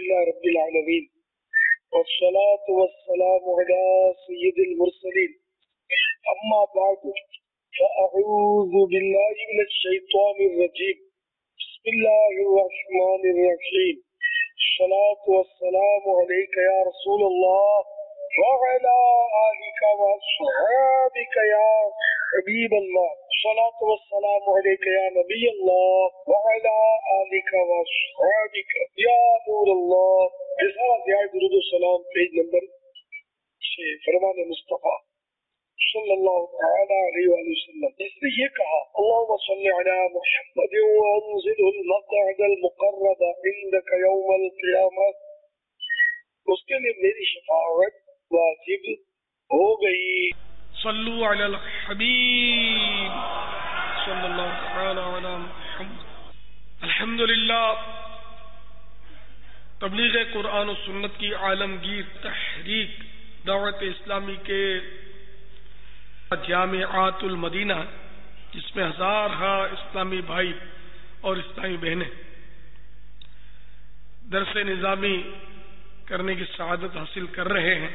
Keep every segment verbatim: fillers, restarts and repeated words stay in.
لله رب العالمين والصلاة والسلام على سيد المرسلين أما بعد فأعوذ بالله من الشيطان الرجيم بسم الله الرحمن الرحيم الصلاة والسلام عليك يا رسول الله وعلى آلك وأصحابك يا حبيب الله الصلاة والسلام عليك يا نبي الله وعلى آلك وأصحابك يا نور الله. رسالہ دعائے درود و سلام پیج نمبر چھ فرمان مصطفیٰ صلی اللہ تعالی علیہ وآلہ وسلم. اس نے یہ کہا اللہم صلی علی محمد وانزله المقعد المقرب عندك یوم القیامہ. اس کے لیے میری شفاعت واجب ہو گئی. صلو علی الحبیب صلی اللہ تعالی علی محمد. الحمدللہ تبلیغ قرآن و سنت کی عالمگیر تحریک دعوت اسلامی کے جامعات المدینہ، جس میں ہزارہ اسلامی بھائی اور اسلامی بہنیں درس نظامی کرنے کی سعادت حاصل کر رہے ہیں،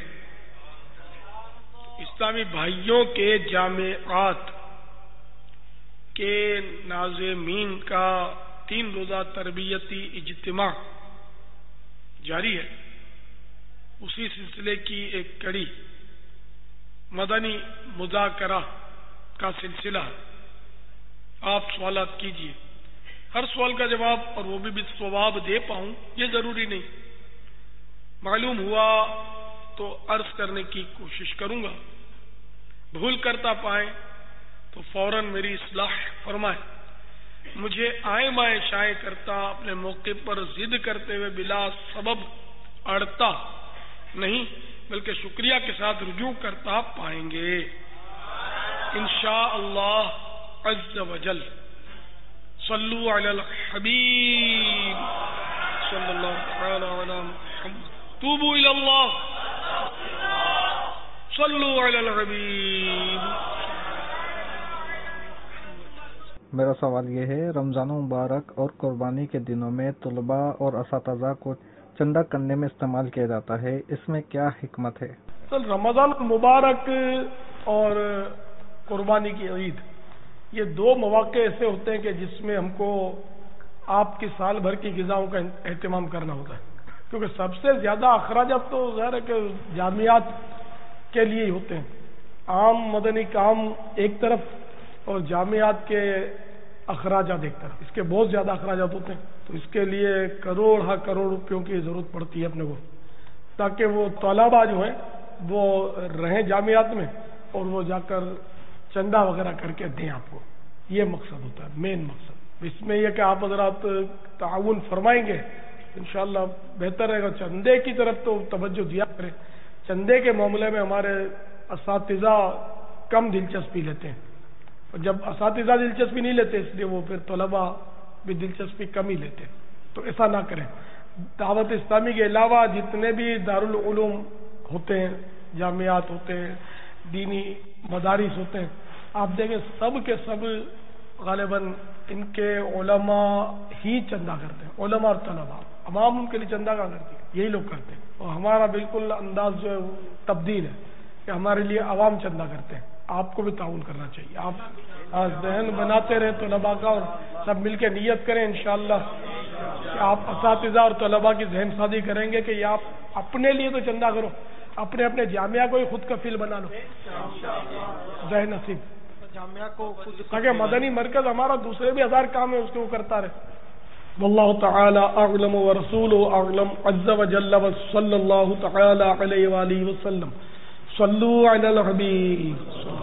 اسلامی بھائیوں کے جامعات کے ناظمین کا تین روزہ تربیتی اجتماع جاری ہے. اسی سلسلے کی ایک کڑی مدنی مذاکرہ کا سلسلہ. آپ سوالات کیجیے، ہر سوال کا جواب اور وہ بھی ثواب دے پاؤں یہ ضروری نہیں. معلوم ہوا تو عرض کرنے کی کوشش کروں گا، بھول کرتا پائیں تو فوراً میری اصلاح فرمائیں. مجھے آئیں مائیں شائیں کرتا اپنے موقع پر ضد کرتے ہوئے بلا سبب اڑتا نہیں، بلکہ شکریہ کے ساتھ رجوع کرتا پائیں گے انشاءاللہ عز وجل. صلو علی الحبیب صلی اللہ تعالی علی محمد. توبوا الی اللہ صلو علی الحبیب. میرا سوال یہ ہے، رمضان مبارک اور قربانی کے دنوں میں طلباء اور اساتذہ کو چندہ کرنے میں استعمال کیا جاتا ہے، اس میں کیا حکمت ہے؟ رمضان مبارک اور قربانی کی عید یہ دو مواقع ایسے ہوتے ہیں کہ جس میں ہم کو آپ کی سال بھر کی غذاؤں کا اہتمام کرنا ہوتا ہے، کیونکہ سب سے زیادہ اخراجات تو ظاہر ہے کہ جامعات کے لیے ہی ہوتے ہیں. عام مدنی کام ایک طرف اور جامعات کے اخراجات ایک طرف، اس کے بہت زیادہ اخراجات ہوتے ہیں. تو اس کے لیے کروڑ ہا کروڑ روپیوں کی ضرورت پڑتی ہے اپنے کو، تاکہ وہ طلباء جو ہیں وہ رہیں جامعات میں اور وہ جا کر چندہ وغیرہ کر کے دیں آپ کو. یہ مقصد ہوتا ہے، مین مقصد. اس میں یہ کہ آپ حضرات تعاون فرمائیں گے انشاءاللہ بہتر رہے گا. چندے کی طرف تو توجہ دیا کریں. چندے کے معاملے میں ہمارے اساتذہ کم دلچسپی لیتے ہیں، اور جب اساتذہ دلچسپی نہیں لیتے اس لیے وہ پھر طلباء بھی دلچسپی کم ہی لیتے ہیں. تو ایسا نہ کریں. دعوت اسلامی کے علاوہ جتنے بھی دارالعلوم ہوتے ہیں، جامعات ہوتے ہیں، دینی مدارس ہوتے ہیں، آپ دیکھیں سب کے سب غالباً ان کے علماء ہی چندہ کرتے ہیں. علماء اور طلباء عوام ان کے لیے چندہ کا کرتے ہیں، یہی لوگ کرتے ہیں. اور ہمارا بالکل انداز جو ہے وہ تبدیل ہے کہ ہمارے لیے عوام چندہ کرتے ہیں. آپ کو بھی تعاون کرنا چاہیے. آپ ذہن بناتے رہیں طلباء کا اور سب مل کے نیت کریں انشاءاللہ کہ آپ اساتذہ اور طلباء کی ذہن سازی کریں گے کہ یہ آپ اپنے لیے تو چندہ کرو، اپنے اپنے جامعہ کو ہی خود کفیل بنا لو. ذہن نصیب جامعہ کو خود، تاکہ مدنی مرکز ہمارا دوسرے بھی ہزار کام ہے اس کے وہ کرتا رہے. واللہ تعالی اعلم ورسولہ اعلم عز وجل وصلی اللہ تعالی علیہ وآلہ وسلم. صلو علی الحبیب.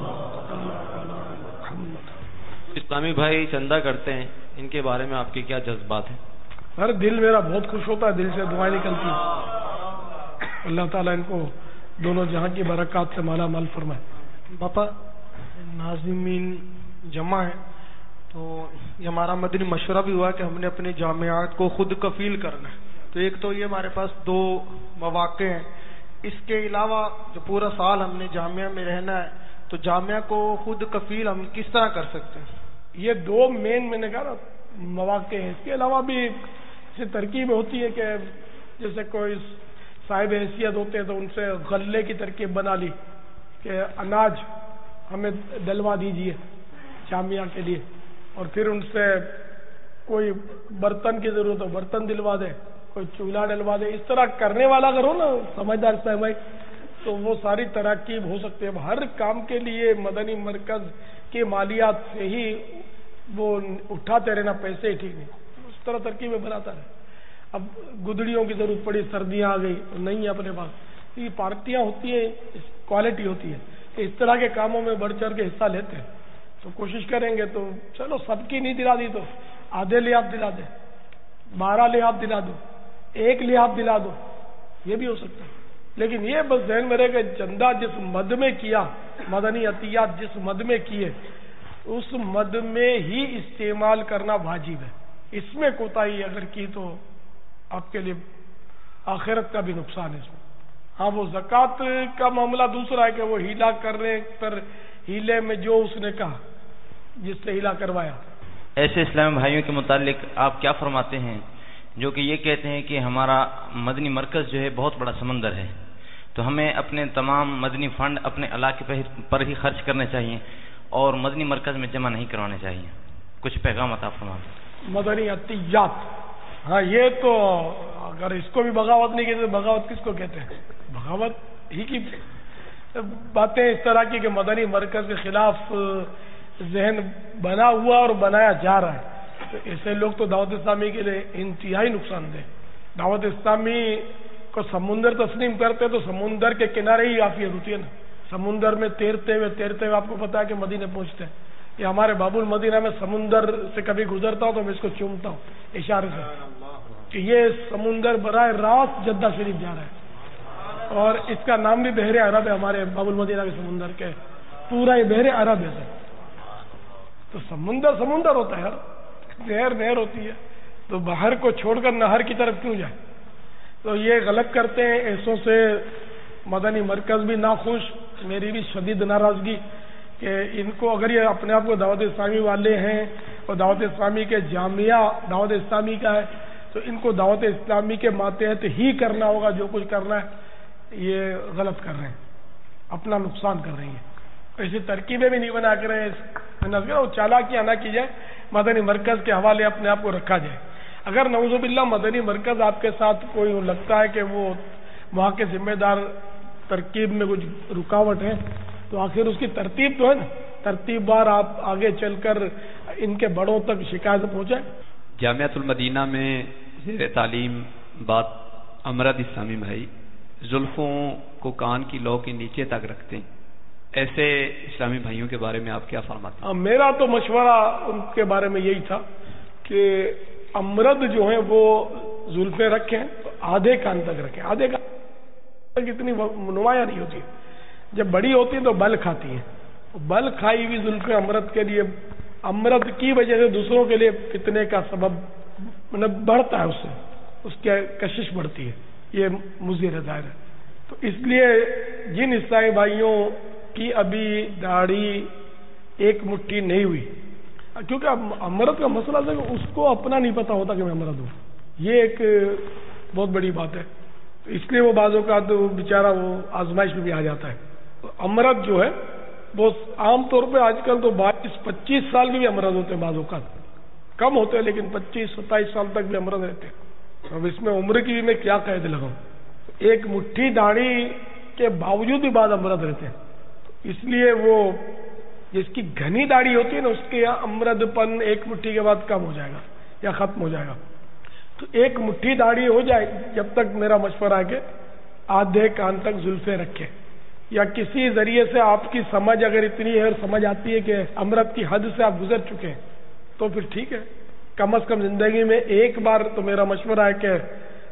اسلامی بھائی چندہ کرتے ہیں، ان کے بارے میں آپ کے کیا جذبات ہیں؟ ہر دل میرا بہت خوش ہوتا ہے، دل سے دعائیں نکلتی ہیں. اللہ تعالیٰ ان کو دونوں جہاں کی برکات سے مالا مال فرمائے. باپا ناظمین جمع ہے تو یہ ہمارا مدنی مشورہ بھی ہوا کہ ہم نے اپنی جامعات کو خود کفیل کرنا ہے. تو ایک تو یہ ہمارے پاس دو مواقع ہیں، اس کے علاوہ جو پورا سال ہم نے جامعہ میں رہنا ہے تو جامعہ کو خود کفیل ہم کس طرح کر سکتے ہیں؟ یہ دو مین میں نے کہا مواقع ہیں. اس کے علاوہ بھی سے ترکیب ہوتی ہے کہ جیسے کوئی صاحب حیثیت ہوتے ہیں تو ان سے غلے کی ترکیب بنا لی کہ اناج ہمیں ڈلوا دیجیے جامعہ کے لیے، اور پھر ان سے کوئی برتن کی ضرورت ہو برتن دلوا دے، کوئی چولہا ڈلوا دے. اس طرح کرنے والا اگر ہو نا سمجھدار صاحب بھائی تو وہ ساری تراکیب ہو سکتے ہیں. ہر کام کے لیے مدنی مرکز کے مالیات سے ہی وہ اٹھاتے رہنا پیسے ہی ٹھیک نہیں، اس طرح ترکیبیں بناتا رہے. اب گدڑیوں کی ضرورت پڑی، سردیاں آ گئی نہیں اپنے پاس، یہ پارٹیاں ہوتی ہیں، کوالٹی ہوتی ہے کہ اس طرح کے کاموں میں بڑھ چڑھ کے حصہ لیتے ہیں. تو کوشش کریں گے تو چلو سب کی نہیں دلا دی تو آدھے لحاظ دلا دے، بارہ لحاظ دلا دو، ایک لحاظ دلا دو، یہ بھی ہو سکتا ہے. لیکن یہ بس ذہن میں رہے کہ چندہ جس مد میں کیا، مدنی عطیات جس مد میں کیے اس مد میں ہی استعمال کرنا واجب ہے. اس میں کوتاہی اگر کی تو آپ کے لیے آخرت کا بھی نقصان ہے اس میں. ہاں وہ زکوٰۃ کا معاملہ دوسرا ہے کہ وہ ہیلا کرنے پر ہیلے میں جو اس نے کہا جس سے ہیلا کروایا. ایسے اسلامی بھائیوں کے متعلق آپ کیا فرماتے ہیں جو کہ یہ کہتے ہیں کہ ہمارا مدنی مرکز جو ہے بہت بڑا سمندر ہے، تو ہمیں اپنے تمام مدنی فنڈ اپنے علاقے پر ہی خرچ کرنے چاہیے اور مدنی مرکز میں جمع نہیں کروانے چاہیے؟ کچھ پیغام عطا فرمائیں. مدنی عطیات، ہاں یہ تو اگر اس کو بھی بغاوت نہیں کہتے بغاوت کس کو کہتے ہیں؟ بغاوت ہی کی باتیں اس طرح کی کہ مدنی مرکز کے خلاف ذہن بنا ہوا اور بنایا جا رہا ہے. تو ایسے لوگ تو دعوت اسلامی کے لیے انتہائی نقصان دہ. دعوت اسلامی کو سمندر تسلیم کرتے تو سمندر کے کنارے ہی عافیت ہوتی ہے نا. سمندر میں تیرتے ہوئے تیرتے ہوئے آپ کو پتا ہے کہ مدینے پہنچتے ہیں. یہ ہمارے باب المدینہ میں سمندر سے کبھی گزرتا ہوں تو میں اس کو چومتا ہوں اشارے سے کہ یہ سمندر براہ راست جدہ شریف جا رہا ہے، اور اس کا نام بھی بحر عرب ہے. ہمارے باب المدینہ کے سمندر کے پورا یہ بحر عرب ہے. تو سمندر سمندر ہوتا ہے، نہر نہر ہوتی ہے، تو باہر کو چھوڑ کر نہر کی طرف کیوں جائے؟ تو یہ غلط کرتے ہیں. ایسوں سے مدنی مرکز بھی ناخوش، میری بھی شدید ناراضگی کہ ان کو اگر یہ اپنے آپ کو دعوت اسلامی والے ہیں اور دعوت اسلامی کے جامعہ دعوت اسلامی کا ہے تو ان کو دعوت اسلامی کے ماتحت ہی کرنا ہوگا. جو کچھ کرنا ہے یہ غلط کر رہے ہیں، اپنا نقصان کر رہی ہیں. ایسی ترکیبیں بھی نہیں بنا کر چالاکیاں نہ کی جائے، مدنی مرکز کے حوالے اپنے آپ کو رکھا جائے. اگر نعوذ باللہ مدنی مرکز آپ کے ساتھ کوئی لگتا ہے کہ وہ وہاں کے ذمہ دار ترکیب میں کچھ رکاوٹ ہے تو آخر اس کی ترتیب تو ہے نا، ترتیب بار آپ آگے چل کر ان کے بڑوں تک شکایت پہنچائیں. جامعۃ المدینہ میں زیر تعلیم بات امرد اسلامی بھائی زلفوں کو کان کی لو کے نیچے تک رکھتے ہیں، ایسے اسلامی بھائیوں کے بارے میں آپ کیا فرماتے ہیں؟ میرا تو مشورہ ان کے بارے میں یہی تھا کہ امرد جو ہیں وہ زلفیں رکھیں تو آدھے کان تک رکھیں. آدھے کان تک اتنی نمایاں نہیں ہوتی، جب بڑی ہوتی ہیں تو بل کھاتی ہیں. بل کھائی ہوئی زلفیں امرد کے لیے، امرد کی وجہ سے دوسروں کے لیے فتنے کا سبب مطلب بڑھتا ہے، اس سے اس کی کشش بڑھتی ہے. یہ مضر ظاہر ہے. تو اس لیے جن عیسائی بھائیوں کی ابھی داڑھی ایک مٹھی نہیں ہوئی، کیونکہ امرد کا مسئلہ ہے کہ اس کو اپنا نہیں پتا ہوتا کہ میں امرد ہوں، یہ ایک بہت بڑی بات ہے. اس لیے وہ بعض اوقات بیچارہ وہ آزمائش میں بھی آ جاتا ہے. امرد جو ہے وہ عام طور پہ آج کل تو بائیس پچیس سال میں بھی امرد ہوتے ہیں، بعض اوقات کم ہوتے ہیں لیکن پچیس ستائیس سال تک بھی امرد رہتے ہیں. اب اس میں عمر کی بھی میں کیا قید لگاؤں، ایک مٹھی داڑھی کے باوجود بھی بعض امرد رہتے ہیں. اس لیے وہ جس کی گھنی داڑھی ہوتی ہے نا اس کے امرد پن ایک مٹھی کے بعد کم ہو جائے گا یا ختم ہو جائے گا. تو ایک مٹھی داڑھی ہو جائے جب تک میرا مشورہ ہے کہ آدھے کان تک زلفیں رکھے، یا کسی ذریعے سے آپ کی سمجھ اگر اتنی ہے اور سمجھ آتی ہے کہ امرد کی حد سے آپ گزر چکے ہیں تو پھر ٹھیک ہے. کم از کم زندگی میں ایک بار تو میرا مشورہ ہے کہ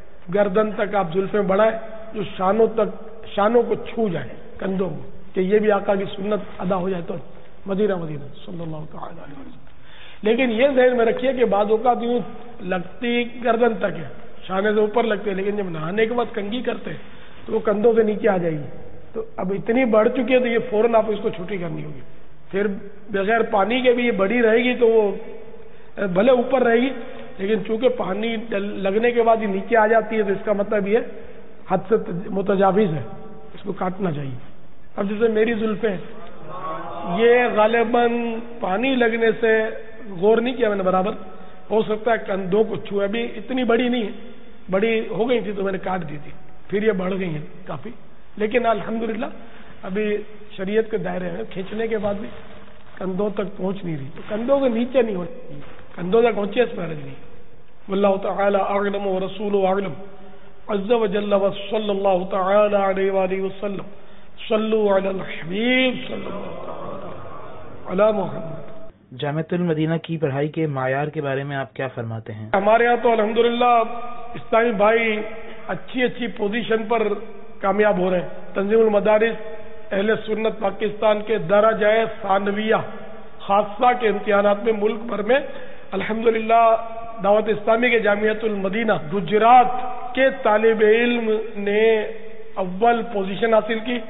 گردن تک آپ زلفیں بڑھائیں جو شانوں تک شانوں کو چھو جائیں، کندھوں کو، کہ یہ بھی آقا کی سنت ادا ہو جائے تو مدینہ مدینہ صلی اللہ تعالی علیہ وسلم. لیکن یہ ذہن میں رکھیے کہ بعض اوقات یوں لگتی گردن تک ہے، شانے سے اوپر لگتے ہیں، لیکن جب نہانے کے بعد کنگھی کرتے تو وہ کندھوں سے نیچے آ جائے گی. تو اب اتنی بڑھ چکی ہے تو یہ فوراً آپ اس کو چھٹی کرنی ہوگی. پھر بغیر پانی کے بھی یہ بڑی رہے گی تو وہ بھلے اوپر رہے گی لیکن چونکہ پانی لگنے کے بعد یہ نیچے آ جاتی ہے تو اس کا مطلب یہ حد سے متجاوز ہے، اس کو کاٹنا چاہیے. اب جیسے میری زلفیں یہ غالباً پانی لگنے سے غور نہیں کیا میں نے برابر، ہو سکتا ہے کندھوں کو چھوئے، ابھی اتنی بڑی نہیں ہے، بڑی ہو گئی تھی تو میں نے کاٹ دی تھی، پھر یہ بڑھ گئی ہیں کافی، لیکن الحمدللہ ابھی شریعت کے دائرے میں کھینچنے کے بعد بھی کندھوں تک پہنچ نہیں رہی، تو کندھوں کے نیچے نہیں ہوتی، کندھوں تک پہنچے اس میں حرج نہیں. واللہ تعالی اعلم ورسولہ اعلم عز وجل وصلی اللہ تعالی علیہ وآلہ وسلم. صلو علی الحبیب صلی اللہ تعالی علی محمد. جامعۃ المدینہ کی پڑھائی کے معیار کے بارے میں آپ کیا فرماتے ہیں؟ ہمارے ہاں تو الحمدللہ اسلامی بھائی اچھی اچھی پوزیشن پر کامیاب ہو رہے ہیں. تنظیم المدارس اہل سنت پاکستان کے درجہ ثانویہ خاصہ کے امتحانات میں ملک بھر میں الحمدللہ دعوت اسلامی کے جامعۃ المدینہ گجرات کے طالب علم نے اول پوزیشن حاصل کی.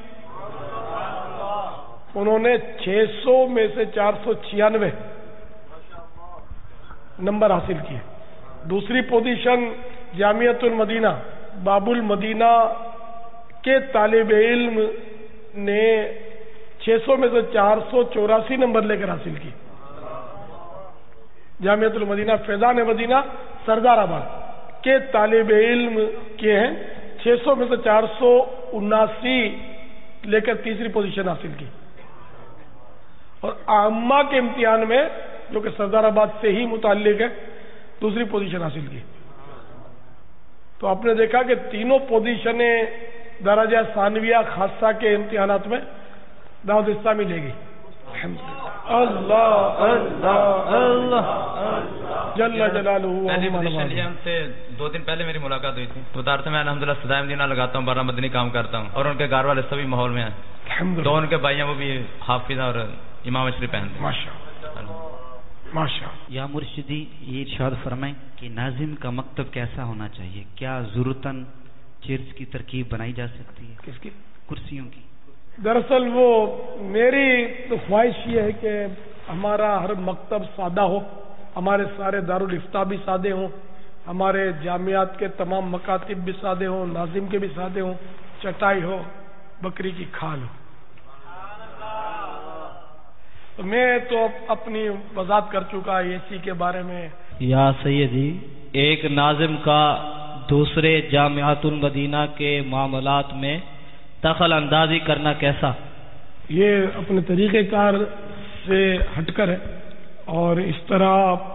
انہوں نے چھ سو میں سے چار سو چھیانوے نمبر حاصل کیے. دوسری پوزیشن جامعۃ المدینہ باب المدینہ کے طالب علم نے چھ سو میں سے چار سو چوراسی نمبر لے کر حاصل کی. جامعۃ المدینہ فیضان مدینہ سردار آباد کے طالب علم کے ہیں چھ سو میں سے چار سو اناسی لے کر تیسری پوزیشن حاصل کی. اور عامہ کے امتحان میں جو کہ سردار آباد سے ہی متعلق ہے دوسری پوزیشن حاصل کی. تو آپ نے دیکھا کہ تینوں پوزیشنیں درجہ ثانویہ خاصہ کے امتحانات میں دعوت اسلامی لے گئی. اللہ اللہ اللہ جل جلالہ. ہم سے دو دن پہلے میری ملاقات ہوئی تھی، بتا رہے تھے میں الحمدللہ صدائے مدینہ لگاتا ہوں، بارہ مدنی کام کرتا ہوں، اور ان کے گھر والے سبھی ماحول میں ہیں. دو ان کے بھائی ہیں وہ بھی حافظ اور امام شریف پہنتے ہیں. ماشاء یا مرشدی یہ ارشاد فرمائیں کہ ناظم کا مکتب کیسا ہونا چاہیے؟ کیا ضرورتاً چیئرز کی ترکیب بنائی جا سکتی ہے؟ کس کی؟ کرسیوں کی. دراصل وہ میری تو خواہش یہ ہے کہ ہمارا ہر مکتب سادہ ہو، ہمارے سارے دارالفتہ بھی سادے ہوں، ہمارے جامعات کے تمام مکاتب بھی سادے ہوں، ناظم کے بھی سادے ہوں، چٹائی ہو، بکری کی کھال ہو. تو میں تو اپنی وضاحت کر چکا اسی کے بارے میں. یا سیدی، ایک ناظم کا دوسرے جامعۃ المدینہ کے معاملات میں دخل اندازی کرنا کیسا؟ یہ اپنے طریقہ کار سے ہٹ کر ہے، اور اس طرح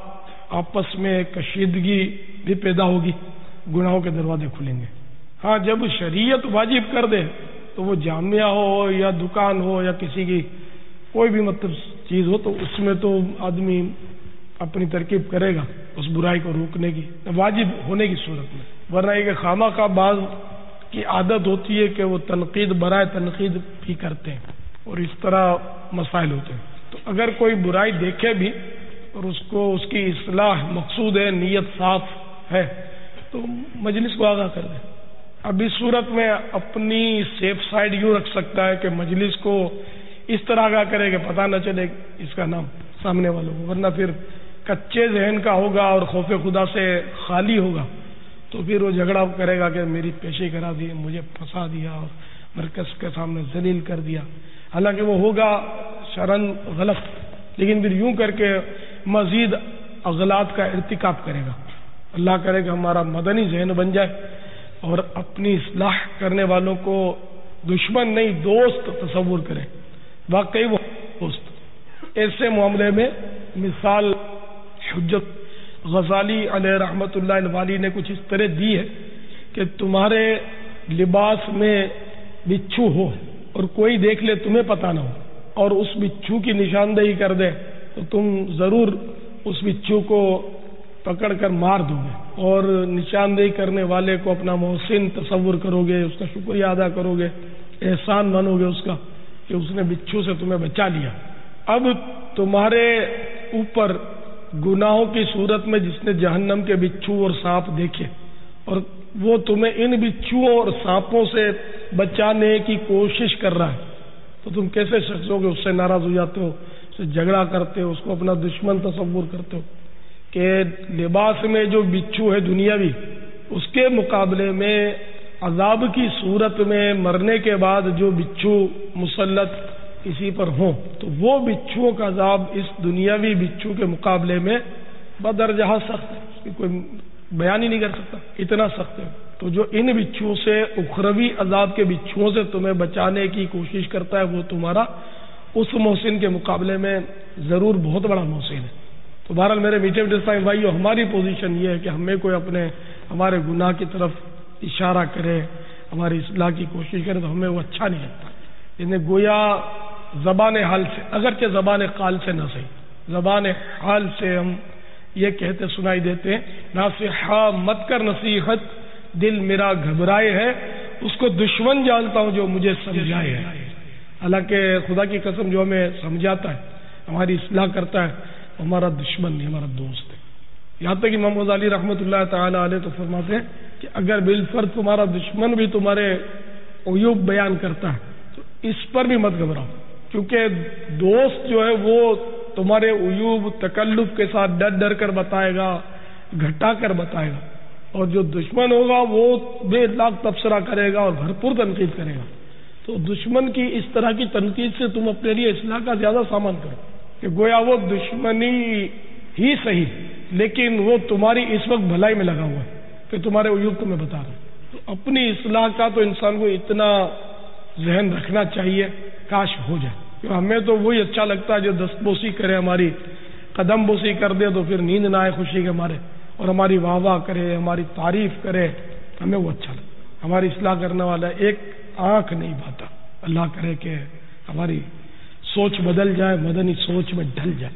آپس میں کشیدگی بھی پیدا ہوگی، گناہوں کے دروازے کھلیں گے. ہاں جب شریعت واجب کر دے تو وہ جامعہ ہو یا دکان ہو یا کسی کی کوئی بھی مطلب چیز ہو تو اس میں تو آدمی اپنی ترکیب کرے گا اس برائی کو روکنے کی، واجب ہونے کی صورت میں. ورنہ یہ کہ خامہ خواہ بعض کی عادت ہوتی ہے کہ وہ تنقید برائے تنقید بھی کرتے ہیں اور اس طرح مسائل ہوتے ہیں. تو اگر کوئی برائی دیکھے بھی اور اس کو اس کی اصلاح مقصود ہے، نیت صاف ہے، تو مجلس کو آگاہ کر دے. اب اس صورت میں اپنی سیف سائڈ یوں رکھ سکتا ہے کہ مجلس کو اس طرح آگاہ کرے کہ پتہ نہ چلے اس کا نام سامنے والوں کو، ورنہ پھر کچے ذہن کا ہوگا اور خوف خدا سے خالی ہوگا تو پھر وہ جھگڑا کرے گا کہ میری پیشی کرا دی، مجھے پھنسا دیا اور مرکز کے سامنے ذلیل کر دیا. حالانکہ وہ ہوگا شرعاً غلط، لیکن پھر یوں کر کے مزید اغلاط کا ارتکاب کرے گا. اللہ کرے کہ ہمارا مدنی ذہن بن جائے اور اپنی اصلاح کرنے والوں کو دشمن نہیں دوست تصور کرے. واقعی وہ دوست. ایسے معاملے میں مثال حجت غزالی علیہ رحمت اللہ الوالی نے کچھ اس طرح دی ہے کہ تمہارے لباس میں بچھو ہو اور کوئی دیکھ لے تمہیں پتہ نہ ہو اور اس بچھو کی نشاندہی کر دے تو تم ضرور اس بچھو کو پکڑ کر مار دو گے اور نشاندہی کرنے والے کو اپنا محسن تصور کرو گے، اس کا شکریہ ادا کرو گے، احسان مانو گے اس کا کہ اس نے بچھو سے تمہیں بچا لیا. اب تمہارے اوپر گناہوں کی صورت میں جس نے جہنم کے بچھو اور سانپ دیکھے اور وہ تمہیں ان بچھو اور سانپوں سے بچانے کی کوشش کر رہا ہے تو تم کیسے شخص ہو کہ اس سے ناراض ہو جاتے ہو، اس سے جھگڑا کرتے ہو، اس کو اپنا دشمن تصور کرتے ہو؟ کہ لباس میں جو بچھو ہے دنیاوی، اس کے مقابلے میں عذاب کی صورت میں مرنے کے بعد جو بچھو مسلط کسی پر ہوں تو وہ بچھوؤں کا عذاب اس دنیاوی بچھو کے مقابلے میں بدرجہ سخت ہے، اس کی کوئی بیان ہی نہیں کر سکتا، اتنا سخت ہے۔ تو جو ان بچھوؤں سے، اخروی عذاب کے بچھوؤں سے تمہیں بچانے کی کوشش کرتا ہے، وہ تمہارا اس محسن کے مقابلے میں ضرور بہت بڑا محسن ہے۔ تو بہرحال میرے میٹھے میٹھے اسلامی بھائیو، ہماری پوزیشن یہ ہے کہ ہمیں کوئی اپنے ہمارے گناہ کی طرف اشارہ کرے، ہماری اصلاح کی کوشش کرے تو ہمیں وہ اچھا نہیں لگتا۔ انہیں گویا زبان حال سے، اگرچہ زبان قال سے نہ صحیح، زبان حال سے ہم یہ کہتے سنائی دیتے ہیں، ناصحہ مت کر نصیحت دل میرا گھبرائے ہے، اس کو دشمن جانتا ہوں جو مجھے سمجھائے ہے۔ حالانکہ خدا کی قسم جو ہمیں سمجھاتا ہے، ہماری اصلاح کرتا ہے، ہمارا دشمن نہیں، ہمارا دوست ہے۔ یہاں تک امام غزالی رحمۃ اللہ تعالی علیہ تو فرماتے ہیں کہ اگر بالفرض تمہارا دشمن بھی تمہارے عیوب بیان کرتا ہے تو اس پر بھی مت گھبراؤ، کیونکہ دوست جو ہے وہ تمہارے عیوب تکلف کے ساتھ ڈر ڈر کر بتائے گا، گھٹا کر بتائے گا، اور جو دشمن ہوگا وہ بے لاکھ تبصرہ کرے گا اور بھرپور تنقید کرے گا۔ تو دشمن کی اس طرح کی تنقید سے تم اپنے لیے اصلاح کا زیادہ سامان کرو کہ گویا وہ دشمنی ہی صحیح لیکن وہ تمہاری اس وقت بھلائی میں لگا ہوا ہے کہ تمہارے عیوب کو میں بتا رہا ہوں۔ تو اپنی اصلاح کا تو انسان کو اتنا ذہن رکھنا چاہیے، کاش ہو جائے۔ کہ ہمیں تو وہی اچھا لگتا ہے جو دست بوسی کرے، ہماری قدم بوسی کر دے تو پھر نیند نہ آئے خوشی کے مارے، اور ہماری واہ واہ کرے، ہماری تعریف کرے، ہمیں وہ اچھا لگتا ہے۔ ہماری اصلاح کرنے والا ایک آنکھ نہیں بھاتا۔ اللہ کرے کہ ہماری سوچ بدل جائے، مدنی سوچ میں ڈھل جائے۔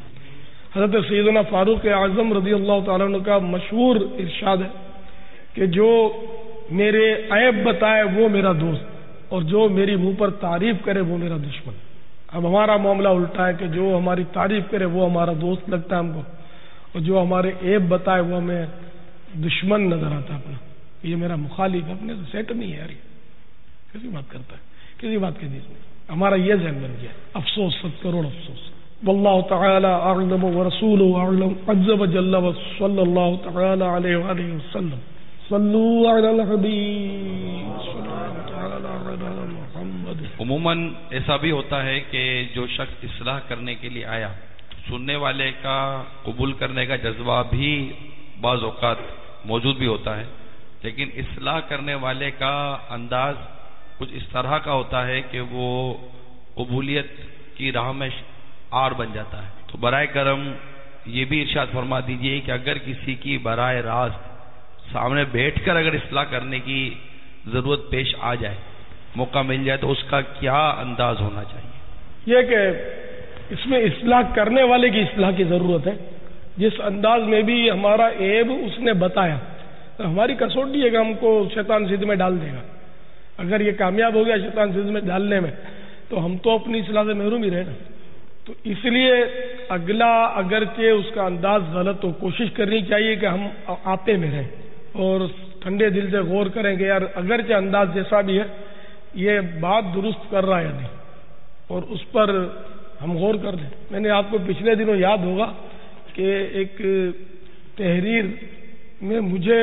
حضرت سیدنا فاروق اعظم رضی اللہ تعالیٰ عنہ کا مشہور ارشاد ہے کہ جو میرے عیب بتائے وہ میرا دوست، اور جو میری منہ پر تعریف کرے وہ میرا دشمن۔ اب ہمارا معاملہ الٹا ہے کہ جو ہماری تعریف کرے وہ ہمارا دوست لگتا ہے ہم کو، اور جو ہمارے عیب بتائے وہ ہمیں دشمن نظر آتا ہے اپنا، یہ میرا مخالف، اپنے سے سیٹ نہیں ہے یار، یہ کسی بات کرتا ہے، کسی بات کے دل میں ہمارا یہ ذہن بن گیا۔ افسوس، ست کروڑ افسوس۔ واللہ تعالی اعلم ورسولہ اعلم عز وجل وصلی اللہ تعالی علیہ وآلہ وسلم۔ صلوا علی الحبیب صلی اللہ تعالی علی محمد۔ عموماً ایسا بھی ہوتا ہے کہ جو شخص اصلاح کرنے کے لیے آیا، سننے والے کا قبول کرنے کا جذبہ بھی بعض اوقات موجود بھی ہوتا ہے، لیکن اصلاح کرنے والے کا انداز کچھ اس طرح کا ہوتا ہے کہ وہ قبولیت کی راہ میں آڑ بن جاتا ہے۔ تو برائے کرم یہ بھی ارشاد فرما دیجئے کہ اگر کسی کی براہ راست سامنے بیٹھ کر اگر اصلاح کرنے کی ضرورت پیش آ جائے، موقع مل جائے، تو اس کا کیا انداز ہونا چاہیے؟ یہ کہ اس میں اصلاح کرنے والے کی اصلاح کی ضرورت ہے، جس انداز میں بھی ہمارا عیب اس نے بتایا، تو ہماری کسوٹی ہے کہ ہم کو شیطان زد میں ڈال دے گا۔ اگر یہ کامیاب ہو گیا شیطان زد میں ڈالنے میں تو ہم تو اپنی اصلاح سے محروم ہی رہے نا۔ تو اس لیے اگلا اگرچہ اس کا انداز غلط ہو، کوشش کرنی چاہیے کہ ہم آتے میں رہیں اور ٹھنڈے دل سے غور کریں کہ یار اگرچہ انداز جیسا بھی ہے یہ بات درست کر رہا ہے یا نہیں، اور اس پر ہم غور کر لیں۔ میں نے آپ کو پچھلے دنوں یاد ہوگا کہ ایک تحریر میں مجھے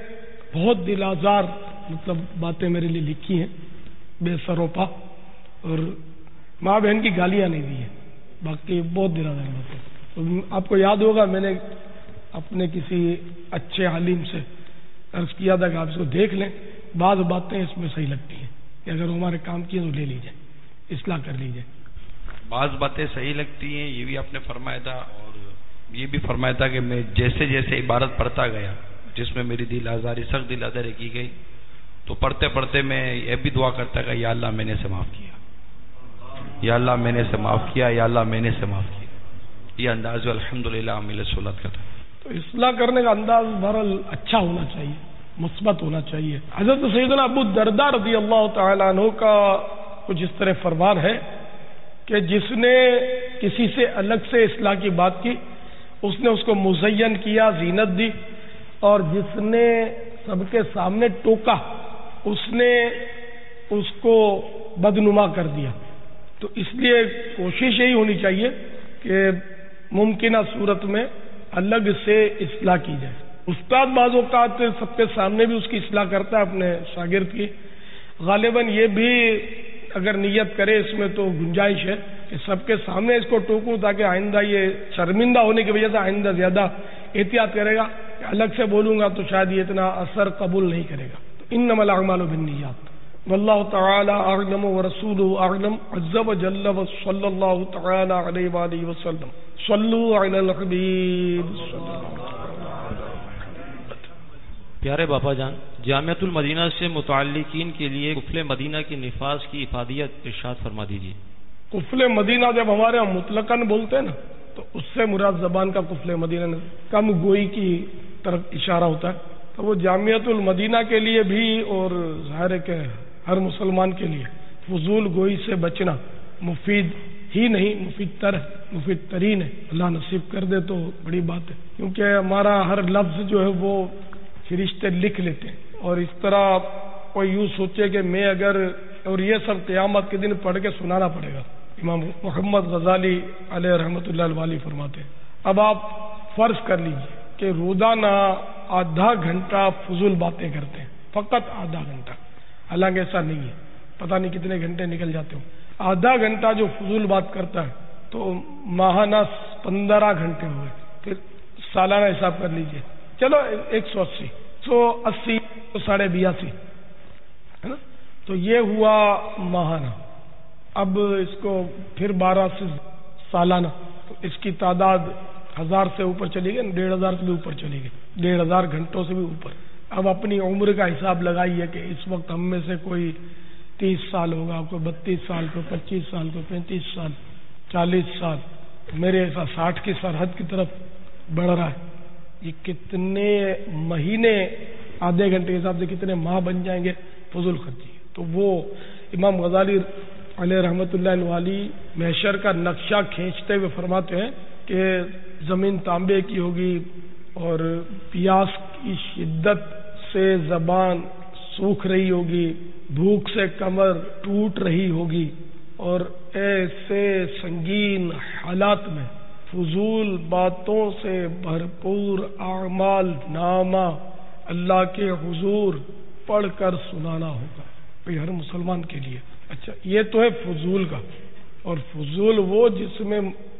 بہت دل آزار مطلب باتیں میرے لیے لکھی ہیں، بے سروپا، اور ماں بہن کی گالیاں نہیں دی ہیں، باقی بہت دل آزار باتیں۔ تو آپ کو یاد ہوگا میں نے اپنے کسی اچھے عالم سے عرض کیا تھا کہ آپ اس کو دیکھ لیں، بعض باتیں اس میں صحیح لگتی ہیں کہ اگر ہمارے کام کیے تو لے لیجیے، اصلاح کر لیجیے۔ بعض باتیں صحیح لگتی ہیں، یہ بھی آپ نے فرمایا تھا، اور یہ بھی فرمایا تھا کہ میں جیسے جیسے عبارت پڑھتا گیا جس میں میری دل آزاری سخت دل آزاری کی گئی، تو پڑھتے پڑھتے میں یہ بھی دعا کرتا کہ یا اللہ میں نے سے معاف کیا، یا اللہ میں نے سے معاف کیا، یا اللہ میں نے سے معاف کیا۔ یہ انداز الحمدللہ عامل صلات کا تھا۔ تو اصلاح کرنے کا انداز بہرحال اچھا ہونا چاہیے، مثبت ہونا چاہیے۔ حضرت سیدنا ابو الدرداء رضی اللہ تعالیٰ عنہ کا کچھ اس طرح فرمان ہے کہ جس نے کسی سے الگ سے اصلاح کی بات کی اس نے اس کو مزین کیا، زینت دی، اور جس نے سب کے سامنے ٹوکا اس نے اس کو بدنما کر دیا۔ تو اس لیے کوشش یہی ہونی چاہیے کہ ممکنہ صورت میں الگ سے اصلاح کی جائے. استاد بعض اوقات سب کے سامنے بھی اس کی اصلاح کرتا ہے اپنے شاگرد کی. غالباً یہ بھی اگر نیت کرے اس میں تو گنجائش ہے کہ سب کے سامنے اس کو ٹوکوں تاکہ آئندہ یہ شرمندہ ہونے کی وجہ سے آئندہ زیادہ احتیاط کرے گا. الگ سے بولوں گا تو شاید یہ اتنا اثر قبول نہیں کرے گا. انما الاعمال بالنیات واللہ تعالی اعلم ورسولہ اعلم عز وجل وصلی اللہ تعالی علیہ وآلہ وسلم. صلوا علی الحبیب. پیارے باپا جان، جامعۃ المدینہ سے متعلقین کے لیے قفل مدینہ کے نفاذ کی افادیت ارشاد فرما دیجیے. قفل مدینہ جب ہمارے ہم مطلقاً بولتے ہیں نا تو اس سے مراد زبان کا قفل مدینہ کم گوئی کی طرف اشارہ ہوتا ہے. تو وہ جامعۃ المدینہ کے لیے بھی اور ظاہر ہے کہ ہر مسلمان کے لیے فضول گوئی سے بچنا مفید ہی نہیں مفید تر ہے، مفید ترین ہے. اللہ نصیب کر دے تو بڑی بات ہے، کیونکہ ہمارا ہر لفظ جو ہے وہ فرشتے لکھ لیتے ہیں. اور اس طرح کوئی یوں سوچے کہ میں اگر اور یہ سب قیامت کے دن پڑھ کے سنانا پڑے گا. امام محمد غزالی علیہ رحمۃ اللہ الوالی فرماتے ہیں اب آپ فرض کر لیجئے کہ روزانہ آدھا گھنٹہ فضول باتیں کرتے ہیں، فقط آدھا گھنٹہ. حالانکہ ایسا نہیں ہے، پتہ نہیں کتنے گھنٹے نکل جاتے ہوں. آدھا گھنٹہ جو فضول بات کرتا ہے تو ماہانہ پندرہ گھنٹے ہوئے. پھر سالانہ حساب کر لیجئے، چلو ایک سو اسی سو اسی تو ساڑھے بیاسی ہے نا، تو یہ ہوا ماہانہ. اب اس کو پھر بارہ سے سالانہ تو اس کی تعداد ہزار سے اوپر چلی گئی، ڈیڑھ ہزار سے بھی اوپر چلی گئی، ڈیڑھ ہزار گھنٹوں سے بھی اوپر. اب اپنی عمر کا حساب لگائیے کہ اس وقت ہم میں سے کوئی تیس سال ہوگا، کوئی بتیس سال، کوئی پچیس سال، کوئی پینتیس سال، چالیس سال، میرے ایسا ساٹھ کی سرحد کی طرف بڑھ رہا ہے. یہ کتنے مہینے آدھے گھنٹے کے حساب سے کتنے ماہ بن جائیں گے فضول خرچی. تو وہ امام غزالی علیہ رحمۃ اللہ الوالی محشر کا نقشہ کھینچتے ہوئے فرماتے ہیں کہ زمین تانبے کی ہوگی اور پیاس کی شدت سے زبان سوکھ رہی ہوگی، بھوک سے کمر ٹوٹ رہی ہوگی، اور ایسے سنگین حالات میں فضول باتوں سے بھرپور اعمال نامہ اللہ کے حضور پڑھ کر سنانا ہوگا بھئی ہر مسلمان کے لیے. اچھا یہ تو ہے فضول کا، اور فضول وہ جس میں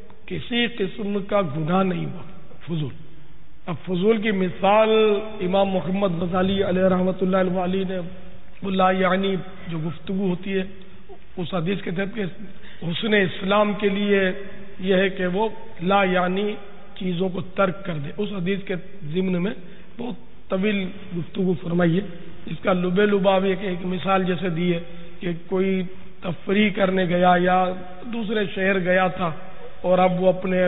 کسی قسم کا گناہ نہیں ہوا فضول. اب فضول کی مثال امام محمد غزالی علیہ رحمۃ اللہ الوالی نے لا یعنی جو گفتگو ہوتی ہے اس حدیث کے تحت کہ حسن اسلام کے لیے یہ ہے کہ وہ لا یعنی چیزوں کو ترک کر دے. اس حدیث کے ضمن میں بہت طویل گفتگو فرمائی ہے. اس کا لبے لباب ایک ایک مثال جیسے دی ہے کہ کوئی تفریح کرنے گیا یا دوسرے شہر گیا تھا اور اب وہ اپنے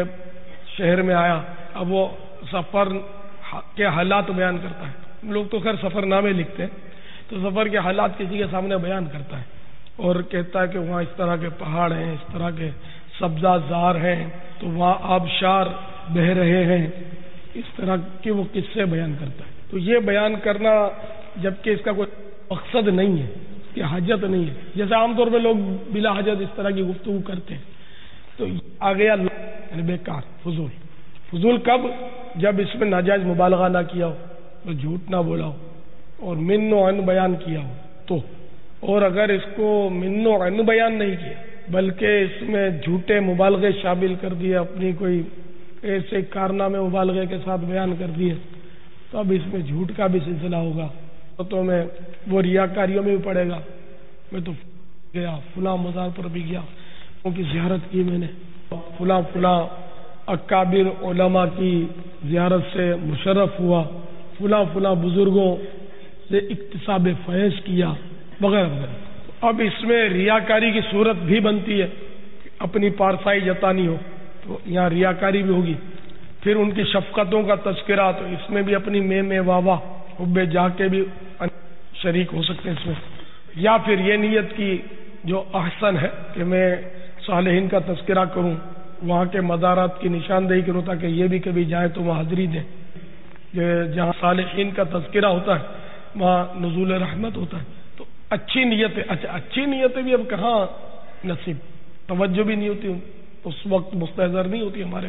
شہر میں آیا، اب وہ سفر کے حالات بیان کرتا ہے. لوگ تو خیر سفر نامے لکھتے ہیں، تو سفر کے حالات کسی کے سامنے بیان کرتا ہے اور کہتا ہے کہ وہاں اس طرح کے پہاڑ ہیں، اس طرح کے سبزہ زار ہیں، تو وہاں آبشار بہہ رہے ہیں، اس طرح کے وہ قصے بیان کرتا ہے. تو یہ بیان کرنا جبکہ اس کا کوئی مقصد نہیں ہے، اس کی حاجت نہیں ہے، جیسے عام طور پہ لوگ بلا حاجت اس طرح کی گفتگو کرتے ہیں، تو آ گیا یعنی بیکار فضول. فضول کب؟ جب اس میں ناجائز مبالغہ نہ کیا ہو، جھوٹ نہ بولا ہو اور من و عن بیان کیا ہو تو. اور اگر اس کو من و عن بیان نہیں کیا بلکہ اس میں جھوٹے مبالغے شامل کر دیے، اپنی کوئی ایسے کارنامے مبالغے کے ساتھ بیان کر دیے، تو اب اس میں جھوٹ کا بھی سلسلہ ہوگا. تو میں وہ ریاکاریوں میں بھی پڑے گا. میں تو گیا فلاں مزار پر بھی گیا، ان کی زیارت کی، میں نے فلاں فلاں اکابر علماء کی زیارت سے مشرف ہوا، فلاں فلاں بزرگوں سے اکتساب فیض کیا وغیرہ وغیرہ. اب اس میں ریاکاری کی صورت بھی بنتی ہے، اپنی پارسائی جتانی ہو تو یہاں ریاکاری بھی ہوگی. پھر ان کی شفقتوں کا تذکرہ، تو اس میں بھی اپنی میں میں واہ واہ حب جا کے بھی شریک ہو سکتے ہیں اس میں. یا پھر یہ نیت کی جو احسن ہے کہ میں صالحین کا تذکرہ کروں، وہاں کے مزارات کی نشاندہی کروں تاکہ یہ بھی کبھی جائیں تو وہاں حاضری دیں. جہاں صالحین کا تذکرہ ہوتا ہے وہاں نزول رحمت ہوتا ہے. تو اچھی نیتیں، اچھا اچھی نیتیں بھی اب کہاں نصیب، توجہ بھی نہیں ہوتی، اس وقت مستحضر نہیں ہوتی ہمارے.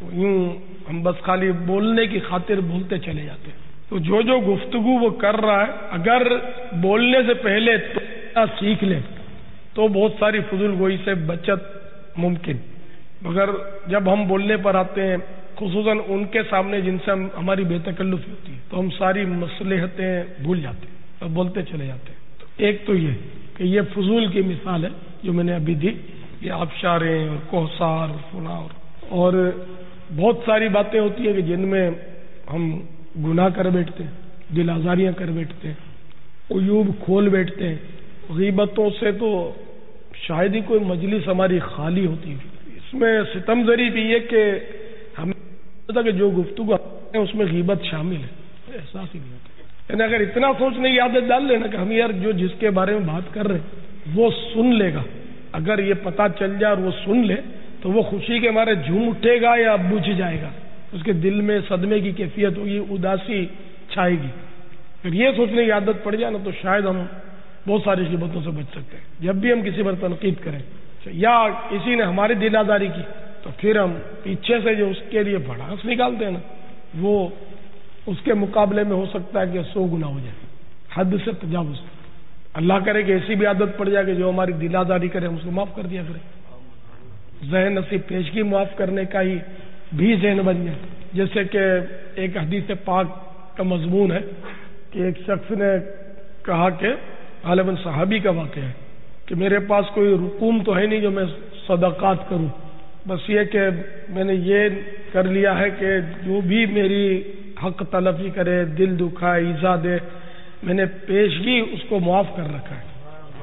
یوں ہم بس خالی بولنے کی خاطر بولتے چلے جاتے ہیں. تو جو جو گفتگو وہ کر رہا ہے اگر بولنے سے پہلے تو سیکھ لے تو بہت ساری فضول گوئی سے بچت ممکن. مگر جب ہم بولنے پر آتے ہیں خصوصاً ان کے سامنے جن سے ہم ہماری بے تکلفی ہوتی ہے تو ہم ساری مصلحتیں بھول جاتے ہیں اور بولتے چلے جاتے ہیں. تو ایک تو یہ کہ یہ فضول کی مثال ہے جو میں نے ابھی دی, یہ آبشاریں اور کوثار اور فنا اور بہت ساری باتیں ہوتی ہیں کہ جن میں ہم گناہ کر بیٹھتے ہیں, دل آزاریاں کر بیٹھتے ہیں, عیوب کھول بیٹھتے ہیں. غیبتوں سے تو شاید ہی کوئی مجلس ہماری خالی ہوتی ہے. اس میں ستم زری بھی یہ کہ ہمیں پتا کہ جو گفتگو ہے اس میں غیبت شامل ہے, احساس ہی نہیں ہوتا. یعنی اگر اتنا سوچنے کی عادت ڈال لینا کہ ہم یار جو جس کے بارے میں بات کر رہے ہیں وہ سن لے گا, اگر یہ پتا چل جائے اور وہ سن لے تو وہ خوشی کے مارے جھوم اٹھے گا یا بجھ جائے گا, اس کے دل میں صدمے کی کیفیت ہوگی, اداسی چھائے گی. اگر یہ سوچنے کی عادت پڑ جائے نا تو شاید ہم بہت ساری غیبتوں سے بچ سکتے ہیں. جب بھی ہم کسی پر تنقید کریں یا کسی نے ہماری دل آزاری کی تو پھر ہم پیچھے سے جو اس کے لیے بڑاس نکالتے ہیں نا وہ اس کے مقابلے میں ہو سکتا ہے کہ سو گنا ہو جائے, حد سے تجاوز. اللہ کرے کہ ایسی بھی عادت پڑ جائے کہ جو ہماری دل آزاری کرے ہم اس کو معاف کر دیا کرے. ذہن نصیب پیشگی معاف کرنے کا ہی بھی ذہن بن جائے. جیسے کہ ایک حدیث پاک کا مضمون ہے کہ ایک شخص نے کہا کہ غالباً صحابی کا واقعہ ہے کہ میرے پاس کوئی رقوم تو ہے نہیں جو میں صدقات کروں, بس یہ کہ میں نے یہ کر لیا ہے کہ جو بھی میری حق تلفی کرے, دل دکھائے, ایزا دے, میں نے پیشگی اس کو معاف کر رکھا ہے.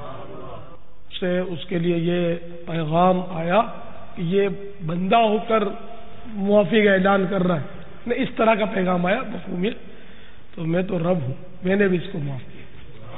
سے اس کے لیے یہ پیغام آیا کہ یہ بندہ ہو کر معافی کا اعلان کر رہا ہے, نہیں اس طرح کا پیغام آیا مفہوم یہ, تو میں تو رب ہوں, میں نے بھی اس کو معاف کیا.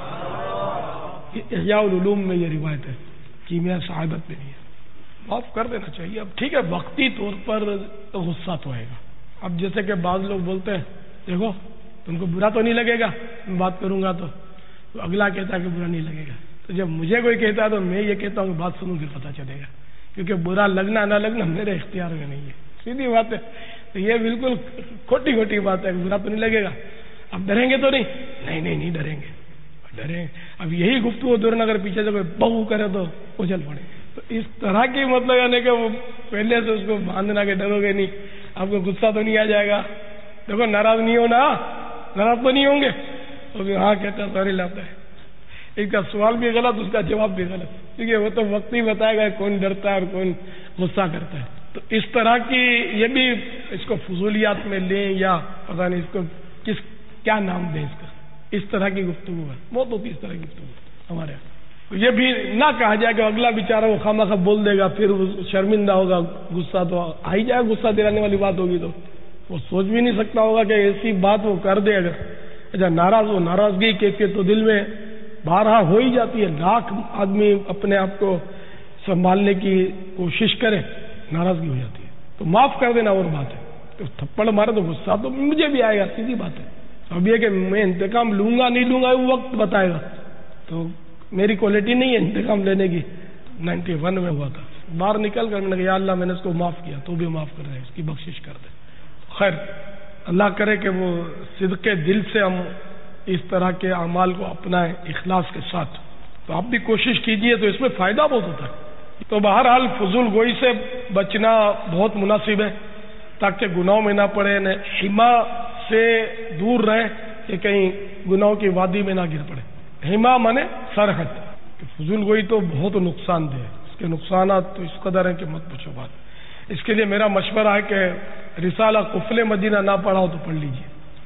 احیاء العلوم میں یہ روایت ہے, کیمیا صحابت میں نہیں ہے. معاف کر دینا چاہیے. اب ٹھیک ہے وقتی طور پر تو غصہ تو آئے گا. اب جیسے کہ بعض لوگ بولتے ہیں دیکھو تم کو برا تو نہیں لگے گا میں بات کروں گا, تو, تو اگلا کہتا ہے کہ برا نہیں لگے گا. تو جب مجھے کوئی کہتا ہے تو میں یہ کہتا ہوں کہ بات سنوں پھر پتہ چلے گا, کیونکہ برا لگنا نہ لگنا میرے اختیار میں نہیں ہے, سیدھی بات ہے. تو یہ بالکل کھوٹی کھوٹی بات ہے کہ برا تو نہیں لگے گا. اب ڈریں گے تو نہیں نہیں نہیں نہیں ڈریں گے ڈریں. اب یہی گفتگو دوران اگر پیچھے سے کوئی بہو کرے تو اچھل پڑے. تو اس طرح کی مطلب یعنی کہ وہ پہلے سے اس کو باندھنا کہ ڈرو گے نہیں, آپ کو غصہ تو نہیں آ جائے گا. دیکھو ناراض نہیں ہونا, ناراض تو نہیں ہوں گے. تو ہاں کہتا سوری لاتا ہے. ایک کا سوال بھی غلط, اس کا جواب بھی غلط, کیونکہ وہ تو وقت ہی بتائے گا کون ڈرتا ہے اور کون غصہ کرتا ہے. تو اس طرح کی یہ بھی اس کو فضولیات میں لیں یا پتہ نہیں اس کو کس کیا نام دیں اس کا, اس طرح کی گفتگو ہے. بہت ہوتی ہے اس طرح کی گفتگو ہمارے یہاں. یہ بھی نہ کہا جائے کہ اگلا بیچارہ وہ خواہ مخواہ بول دے گا, پھر وہ شرمندہ ہوگا, غصہ تو آ ہی جائے, غصہ دلانے والی بات ہوگی تو وہ سوچ بھی نہیں سکتا ہوگا کہ ایسی بات وہ کر دے. اگر اچھا ناراض ہو, ناراضگی کے تو دل میں بارہا ہو ہی جاتی ہے. لاکھ آدمی اپنے آپ کو سنبھالنے کی کوشش کرے, ناراضگی ہو جاتی ہے. تو معاف کر دینا اور بات ہے. تو تھپڑ مارے تو غصہ تو مجھے بھی آئے گا, سیدھی بات ہے. اب یہ کہ میں انتقام لوں گا نہیں لوں گا وہ وقت بتائے گا. تو میری کوالٹی نہیں ہے انتقام لینے کی. نائنٹی ون میں ہوا تھا, باہر نکل کر میں نے کہا یا اللہ میں نے اس کو معاف کیا, تو بھی معاف کر دے, اس کی بخشش کر دے. خیر اللہ کرے کہ وہ صدق دل سے ہم اس طرح کے اعمال کو اپنائیں اخلاص کے ساتھ. تو آپ بھی کوشش کیجئے, تو اس میں فائدہ بہت ہوتا ہے. تو بہرحال فضول گوئی سے بچنا بہت مناسب ہے تاکہ گناہوں میں نہ پڑے, نہ حما سے دور رہیں کہ کہیں گناہوں کی وادی میں نہ گر پڑے. حما مانے سرحد. فضول گوئی تو بہت نقصان دہ ہے, اس کے نقصانات تو اس قدر ہیں کہ مت پوچھو بات. اس کے لیے میرا مشورہ ہے کہ رسالہ قفل مدینہ نہ پڑھا ہو تو پڑھ لیجیے,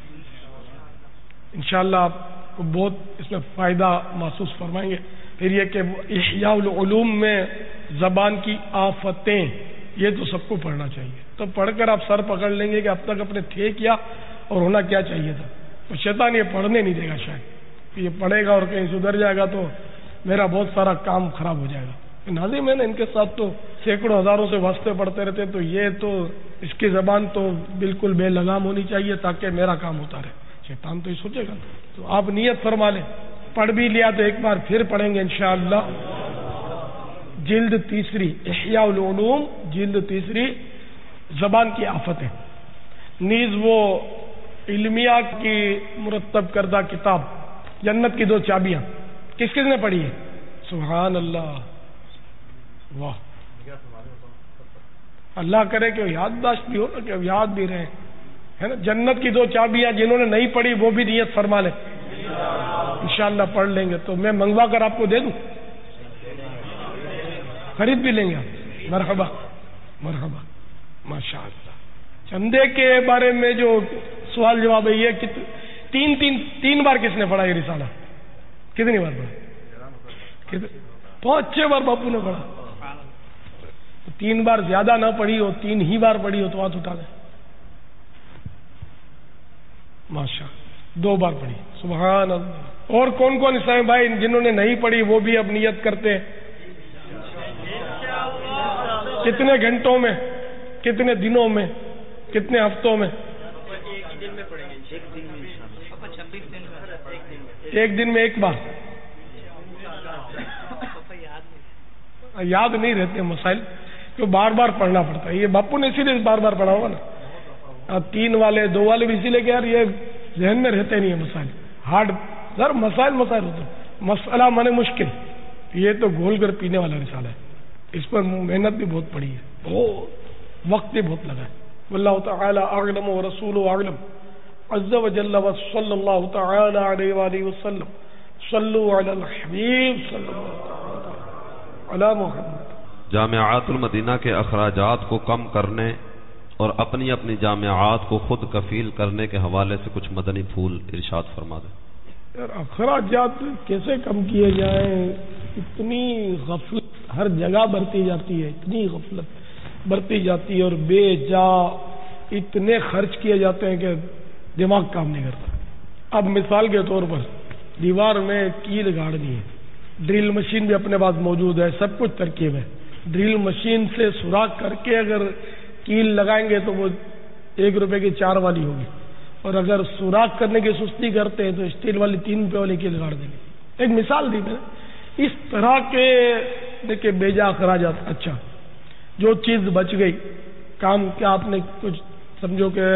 انشاءاللہ آپ کو بہت اس میں فائدہ محسوس فرمائیں گے. پھر یہ کہ احیاء العلوم میں زبان کی آفتیں, یہ تو سب کو پڑھنا چاہیے. تو پڑھ کر آپ سر پکڑ لیں گے کہ اب تک اپنے تھے کیا اور ہونا کیا چاہیے تھا. تو شیطان یہ پڑھنے نہیں دے گا, شاید یہ پڑھے گا اور کہیں سدھر جائے گا تو میرا بہت سارا کام خراب ہو جائے گا. ناظرین میں نے ان کے ساتھ تو سینکڑوں ہزاروں سے واسطے پڑھتے رہتے, تو یہ تو اس کی زبان تو بالکل بے لگام ہونی چاہیے تاکہ میرا کام ہوتا رہے. شیطان تو یہ سوچے گا. تو آپ نیت فرما لیں, پڑھ بھی لیا تو ایک بار پھر پڑھیں گے انشاءاللہ. جلد تیسری احیاء العلوم, جلد تیسری زبان کی آفت ہے. نیز وہ علمیہ کی مرتب کردہ کتاب جنت کی دو چابیاں کس کس نے پڑھی ہے؟ سبحان اللہ، واہ، اللہ کرے کہ یادداشت بھی ہو نا، کہ یاد بھی رہے، ہے نا. جنت کی دو چابیاں جنہوں نے نہیں پڑھی وہ بھی نیت فرما لیں، انشاءاللہ پڑھ لیں گے. تو میں منگوا کر آپ کو دے دوں، خرید بھی لیں گے آپ. مرحبا مرحبا، ماشاء اللہ. چندے کے بارے میں جو سوال جواب ہے یہ کہ تین تین تین بار کس نے پڑھا یہ رسالہ؟ کتنی بار پڑھا؟ پانچ چھ بار باپو نے پڑھا. تین بار زیادہ نہ پڑھی ہو، تین ہی بار پڑھی ہو تو ہاتھ اٹھا دیں. ماشاء، دو بار پڑھی، سبحان اللہ. اور کون کون اسلام بھائی جنہوں نے نہیں پڑھی وہ بھی اب نیت کرتے ہیں؟ کتنے گھنٹوں میں، کتنے دنوں میں، کتنے ہفتوں میں؟ ایک دن میں ایک بار. یاد نہیں رہتے مسائل تو بار بار پڑھنا پڑتا ہے. یہ باپو نے اسی لیے بار بار پڑھا ہوگا نا. تین والے دو والے بھی اسی لیے کہ یار یہ ذہن میں رہتے نہیں ہیں مسائل. ہارڈ سر مسائل مسائل ہوتے ہیں. مسئلہ مانے مشکل، یہ تو گھول کر پینے والا رسالہ ہے. اس پر محنت بھی بہت پڑی ہے، بہت وقت بھی بہت لگا ہے. واللہ تعالی اعلم ورسولہ اعلم عز وجل وصلی اللہ تعالی علیہ وآلہ وسلم. صلوا علی الحبیب صلی اللہ علی محمد. جامعات المدینہ کے اخراجات کو کم کرنے اور اپنی اپنی جامعات کو خود کفیل کرنے کے حوالے سے کچھ مدنی پھول ارشاد فرما دیں. یار اخراجات کیسے کم کیے جائیں؟ اتنی غفلت ہر جگہ برتی جاتی ہے، اتنی غفلت برتی جاتی ہے اور بے جا اتنے خرچ کیے جاتے ہیں کہ دماغ کام نہیں کرتا. اب مثال کے طور پر دیوار میں کیل گاڑنی ہے، ڈرل مشین بھی اپنے پاس موجود ہے، سب کچھ ترکیب ہے. ڈرل مشین سے سوراخ کر کے اگر کیل لگائیں گے تو وہ ایک روپے کی چار والی ہوگی، اور اگر سوراخ کرنے کی سستی کرتے ہیں تو اسٹیل والی تین روپے والی کیل گاڑ دیں گے. ایک مثال دی میں نے. اس طرح کے دیکھیں بے جا اخراجات. اچھا جو چیز بچ گئی، کام کیا آپ نے کچھ سمجھو کہ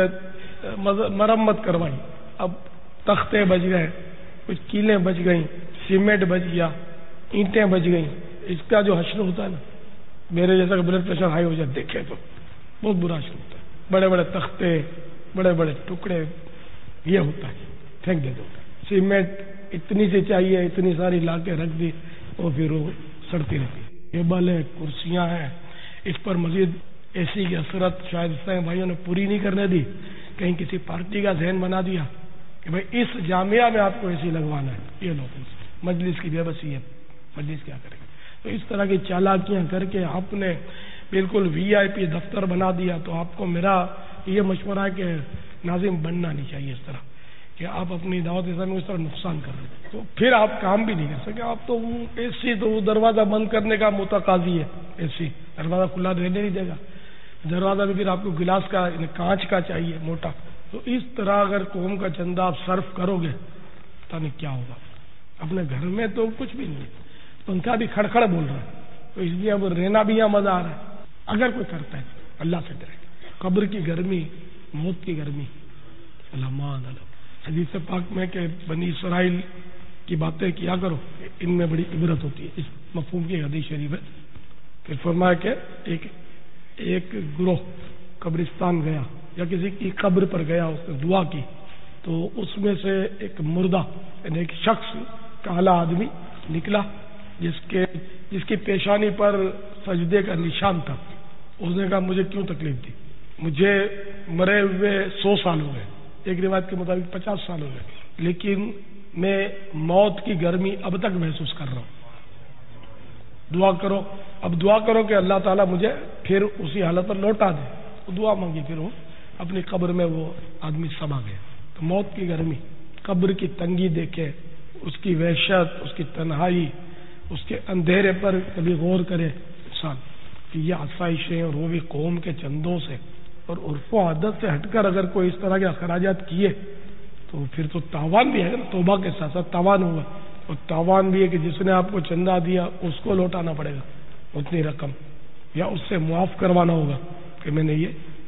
مرمت کروائی، اب تختے بچ گئے، کچھ کیلیں بچ گئیں، سیمنٹ بچ گیا، اینٹیں بچ گئیں. اس کا جو حشر ہوتا ہے نا، میرے جیسا کہ بلڈ پریشر ہائی ہو جائے دیکھے تو بہت برا حشر ہوتا ہے. بڑے بڑے تختے، بڑے بڑے ٹکڑے، یہ ہوتا ہے پھینک دے دو. سیمنٹ اتنی سی چاہیے، اتنی ساری لا کے رکھ دی اور پھر وہ سڑتی رہتی. ٹیبل ہے، کرسیاں ہیں، اس پر مزید اے سی کی اثرت شاید اسلام بھائیوں نے پوری نہیں کرنے دی. کہیں کسی پارٹی کا ذہن بنا دیا کہ بھائی اس جامعہ میں آپ کو اے سی لگوانا ہے. یہ لوگ مجلس کی بے بسی ہے، مجلس کیا کرے گا. تو اس طرح کی چالاکیاں کر کے آپ نے بالکل وی آئی پی دفتر بنا دیا. تو آپ کو میرا یہ مشورہ ہے کہ ناظم بننا نہیں چاہیے اس طرح کہ آپ اپنی دعوت اسلامی اس طرح نقصان کر رہے ہیں. تو پھر آپ کام بھی نہیں کر سکے. آپ تو اے سی تو دروازہ بند کرنے کا متقاضی ہے. اے سی دروازہ کھلا رہنے نہیں دے گا. دروازہ بھی پھر آپ کو گلاس کا کانچ کا چاہیے موٹا. تو اس طرح اگر قوم کا چندہ آپ صرف کرو گے پتہ نہیں کیا ہوگا. اپنے گھر میں تو کچھ بھی نہیں ہے، پنکھا بھی کھڑکھڑ بول رہا ہے، تو اس لیے اب رہنا بھی یہاں مزہ آ رہا ہے. اگر کوئی کرتا ہے اللہ سے ڈرے. قبر کی گرمی، موت کی گرمی، علمان علم. حدیث پاک میں کہ بنی اسرائیل کی باتیں کیا کرو، ان میں بڑی عبرت ہوتی ہے. اس مفہوم کی حدیث شریف ہے. پھر فرمایا کہ ایک ایک گروہ قبرستان گیا یا کسی کی قبر پر گیا، اس نے دعا کی تو اس میں سے ایک مردہ یعنی ایک شخص کالا آدمی نکلا جس کے جس کی پیشانی پر سجدے کا نشان تھا. اس نے کہا مجھے کیوں تکلیف دی، مجھے مرے ہوئے سو سال ہو گئے، ایک روایت کے مطابق پچاس سال ہو گئے، لیکن میں موت کی گرمی اب تک محسوس کر رہا ہوں. دعا کرو. اب دعا کرو کہ اللہ تعالیٰ مجھے پھر اسی حالت پر لوٹا دے. تو دعا مانگی، پھر وہ اپنی قبر میں وہ آدمی سما گیا. تو موت کی گرمی، قبر کی تنگی دیکھے، اس کی وحشت، اس کی تنہائی، اس کے اندھیرے پر کبھی غور کرے انسان کہ یہ آسائشیں اور وہ بھی قوم کے چندوں سے اور عرف و عادت سے ہٹ کر اگر کوئی اس طرح کے اخراجات کیے تو پھر تو تاوان بھی ہے نا. توبہ کے ساتھ ساتھ تاوان ہوگا. اور تاوان بھی ہے کہ جس نے آپ کو چندہ دیا اس کو لوٹانا پڑے گا اتنی رقم، یا اس سے معاف کروانا ہوگا کہ میں نے یہ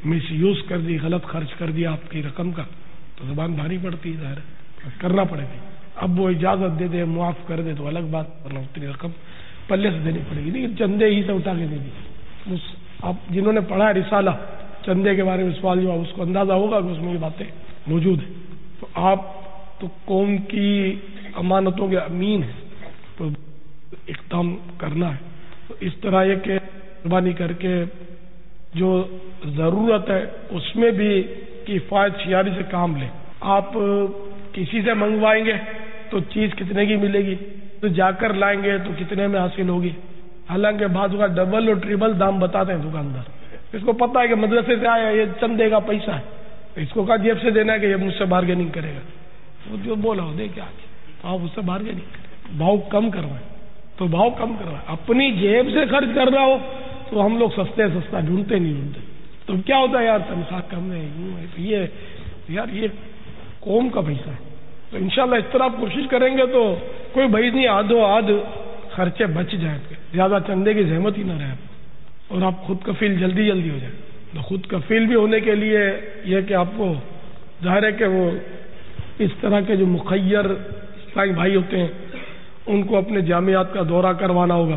مس یوز کر دی، غلط خرچ کر دیا آپ کی رقم کا، تو زبان بھاری پڑتی ہے، ظاہر ہے کرنا پڑے گی. اب وہ اجازت دے دے، معاف کر دے تو الگ بات، ورنہ اتنی رقم پلے سے دینی پڑے گی. لیکن چندے ہی سے اٹھا کے دے دی. آپ جنہوں نے پڑھا ہے رسالہ چندے کے بارے میں سوال جواب، اس کو اندازہ ہوگا کہ اس میں یہ باتیں موجود ہیں. تو آپ تو قوم کی امانتوں کے امین ہیں، تو اقدام کرنا ہے. تو اس طرح یہ کہ مہربانی کر کے جو ضرورت ہے اس میں بھی کفایت شیاری سے کام لیں. آپ کسی سے منگوائیں گے تو چیز کتنے کی ملے گی، تو جا کر لائیں گے تو کتنے میں حاصل ہوگی. حالانکہ بعض کا ڈبل اور ٹریبل دام بتاتے ہیں دکاندار. اس کو پتا ہے کہ مدرسے سے آیا یہ چندے کا پیسہ ہے، اس کو کہا جیب سے دینا ہے کہ یہ مجھ سے بارگیننگ کرے گا. وہ جو بولا ہو دے کیا آپ اس سے بارگیننگ کریں، بھاؤ کم کروائیں تو بھاؤ کم کروائیں. اپنی جیب سے خرچ کر رہا ہو تو ہم لوگ سستے سستا ڈھونڈتے نہیں ڈھونڈتے. تو کیا ہوتا ہے یار تنخواہ کم ہے، یہ یار یہ قوم کا پیسہ ہے. تو انشاءاللہ اس طرح آپ کوشش کریں گے تو کوئی بھائی نہیں، آدھو آدھ خرچے بچ جائیں گے، زیادہ چندے کی زحمت ہی نہ رہے اور آپ خود کفیل جلدی جلدی ہو جائیں. تو خود کفیل بھی ہونے کے لیے یہ کہ آپ کو ظاہر ہے کہ وہ اس طرح کے جو مخیر اسلامی بھائی ہوتے ہیں ان کو اپنے جامعات کا دورہ کروانا ہوگا،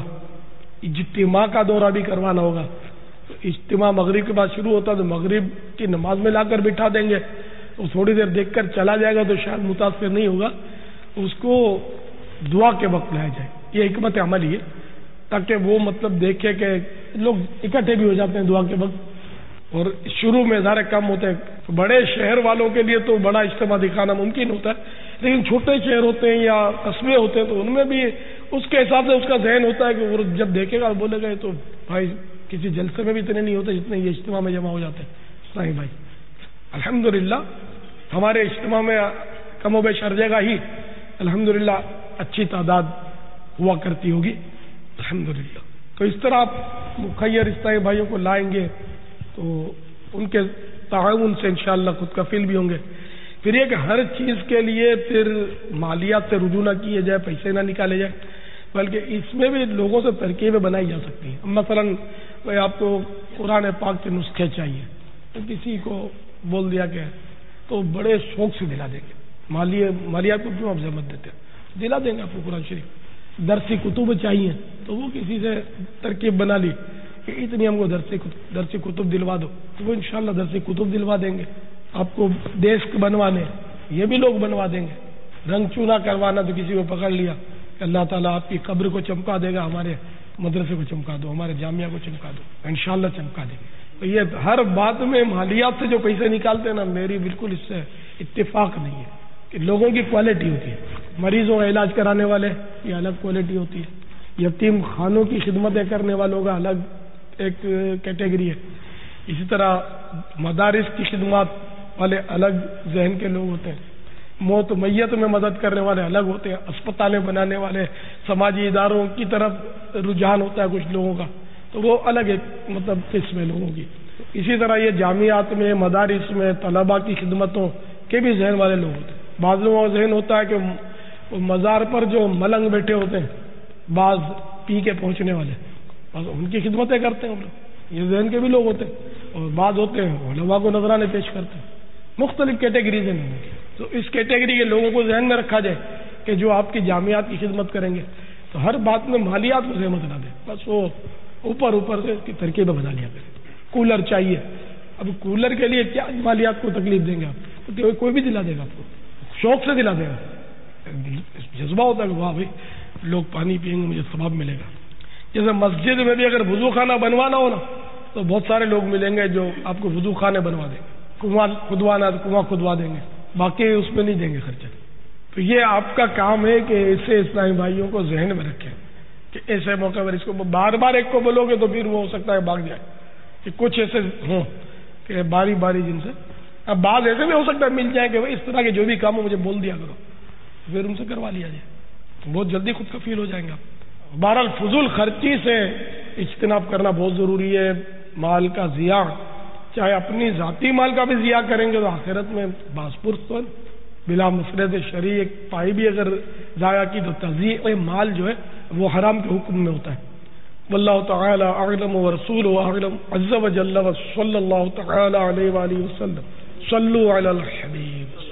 اجتماع کا دورہ بھی کروانا ہوگا. تو اجتماع مغرب کے بعد شروع ہوتا ہے تو مغرب کی نماز میں لا کر بٹھا دیں گے، تو تھوڑی دیر دیکھ کر چلا جائے گا تو شاید متاثر نہیں ہوگا. اس کو دعا کے وقت لایا جائے، یہ حکمت عملی ہے تاکہ وہ مطلب دیکھے کہ لوگ اکٹھے بھی ہو جاتے ہیں دعا کے وقت. اور شروع میں ظاہر کم ہوتے ہیں. بڑے شہر والوں کے لیے تو بڑا اجتماع دکھانا ممکن ہوتا ہے، لیکن چھوٹے شہر ہوتے ہیں یا قصبے ہوتے ہیں تو ان میں بھی اس کے حساب سے اس کا ذہن ہوتا ہے کہ وہ جب دیکھے گا بولے گا تو بھائی کسی جلسے میں بھی اتنے نہیں ہوتے جتنے یہ اجتماع میں جمع ہو جاتے ہیں. نہیں بھائی الحمدللہ ہمارے اجتماع میں کم و بیش ہر جگہ ہی الحمدللہ اچھی تعداد ہوا کرتی ہوگی الحمدللہ. تو اس طرح آپ مخیر اسلامی بھائیوں کو لائیں گے تو ان کے تعاون سے انشاءاللہ خود کفیل بھی ہوں گے. پھر یہ کہ ہر چیز کے لیے پھر مالیات سے رجوع نہ کیے جائے، پیسے نہ نکالے جائے، بلکہ اس میں بھی لوگوں سے ترکیبیں بنائی جا سکتی ہیں. مثلا آپ کو قرآن پاک کے نسخے چاہیے تو کسی کو بول دیا کہ تو بڑے شوق سے دلا دیں گے. مالی مالیات کو کیوں آپ زحمت دیتے ہیں، دلا دیں گے آپ کو قرآن شریف. درسی کتب چاہیے تو وہ کسی سے ترکیب بنا لی کہ اتنی ہم کو درسی درسی کتب دلوا دو تو وہ انشاءاللہ درسی کتب دلوا دیں گے. آپ کو ڈیسک بنوانے یہ بھی لوگ بنوا دیں گے. رنگ چونا کروانا تو کسی کو پکڑ لیا کہ اللہ تعالیٰ آپ کی قبر کو چمکا دے گا، ہمارے مدرسے کو چمکا دو، ہمارے جامعہ کو چمکا دو، انشاءاللہ چمکا دیں گے. تو یہ ہر بات میں مالیات سے جو پیسے نکالتے ہیں نا، میری بالکل اس سے اتفاق نہیں ہے کہ لوگوں کی کوالٹی ہوتی ہے. مریضوں کا علاج کرانے والے یہ الگ کوالٹی ہوتی ہے، یتیم خانوں کی خدمتیں کرنے والوں کا الگ ایک کیٹیگری ہے. اسی طرح مدارس کی خدمات والے الگ ذہن کے لوگ ہوتے ہیں، موت میت میں مدد کرنے والے الگ ہوتے ہیں، اسپتالیں بنانے والے، سماجی اداروں کی طرف رجحان ہوتا ہے کچھ لوگوں کا، تو وہ الگ ایک مطلب قسم ہے لوگوں کی. اسی طرح یہ جامعات میں، مدارس میں طلباء کی خدمتوں کے بھی ذہن والے لوگ ہوتے ہیں. بعض لوگوں کا ذہن ہوتا ہے کہ مزار پر جو ملنگ بیٹھے ہوتے ہیں، بعض پی کے پہنچنے والے، بعض ان کی خدمتیں کرتے ہیں ہم لوگ، یہ ذہن کے بھی لوگ ہوتے ہیں. اور بعض ہوتے ہیں علماء کو نذرانے پیش کرتے ہیں. مختلف کیٹیگریز ہیں لوگوں کی. تو اس کیٹیگری کے لوگوں کو ذہن میں رکھا جائے کہ جو آپ کی جامعات کی خدمت کریں گے تو ہر بات میں مالیات کو زحمت نہ دیں، بس وہ اوپر اوپر سے اس کی ترکیبیں بنا لیا کریں. کولر چاہیے، اب کولر کے لیے کیا مالیات کو تکلیف دیں گے آپ؟ تو کوئی بھی دلا دے گا آپ کو، شوق سے دلا دے گا. جذبہ ہوتا ہے کہ واہ بھائی لوگ پانی پیئیں گے مجھے ثواب ملے گا. جیسے مسجد میں بھی اگر وضو خانہ بنوانا ہو نا تو بہت سارے لوگ ملیں گے جو آپ کو وضو خانے بنوا دیں گے. کنواں کھدوانا تو کنواں کھدوا دیں گے، باقی اس میں نہیں دیں گے خرچہ. تو یہ آپ کا کام ہے کہ ایسے اسلامی بھائیوں کو ذہن میں رکھیں کہ ایسے موقع پر اس کو بار بار ایک کو بولو گے تو پھر وہ ہو سکتا ہے بھاگ جائے. کہ کچھ ایسے ہوں کہ باری باری جن سے اب بعض ایسے بھی ہو سکتا ہے مل جائے کہ اس طرح کے جو بھی کام ہو مجھے بول دیا کرو، پھر ان سے کروا لیا جائے، بہت جلدی خود کا فیل ہو جائیں گے آپ. بہرحال فضول خرچی سے اجتناب کرنا بہت ضروری ہے. مال کا ضیاع، چاہے اپنی ذاتی مال کا بھی ضیاع کریں گے تو آخرت میں باز پرس تو بلا مسرت شرعی ایک پائی بھی اگر ضائع کی تو تضییع مال جو ہے وہ حرام کے حکم میں ہوتا ہے. واللہ تعالی اعلم ورسولہ اعلم عز وجل وصلی اللہ تعالی علیہ وآلہ وسلم صلوا علی الحبیب